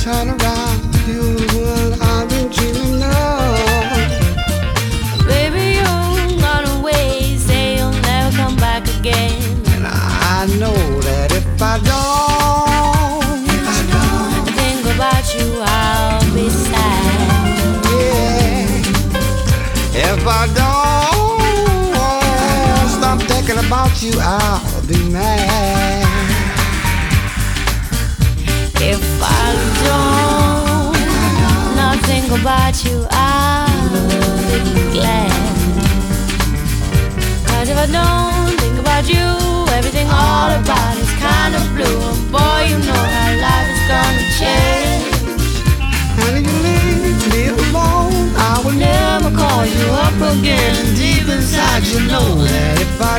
turn around, you the one I've been dreaming of. Baby, you're gone away, say you'll never come back again. And I know that if I don't think about you, I'll be sad. Yeah, if I don't stop thinking about you, I'll be mad. If I don't not think about you, I'll be glad. 'Cause if I don't think about you, everything all about is kind of blue. And boy, you know how life is gonna change. And if you leave me alone, I will never call you up again. Deep inside you know that if I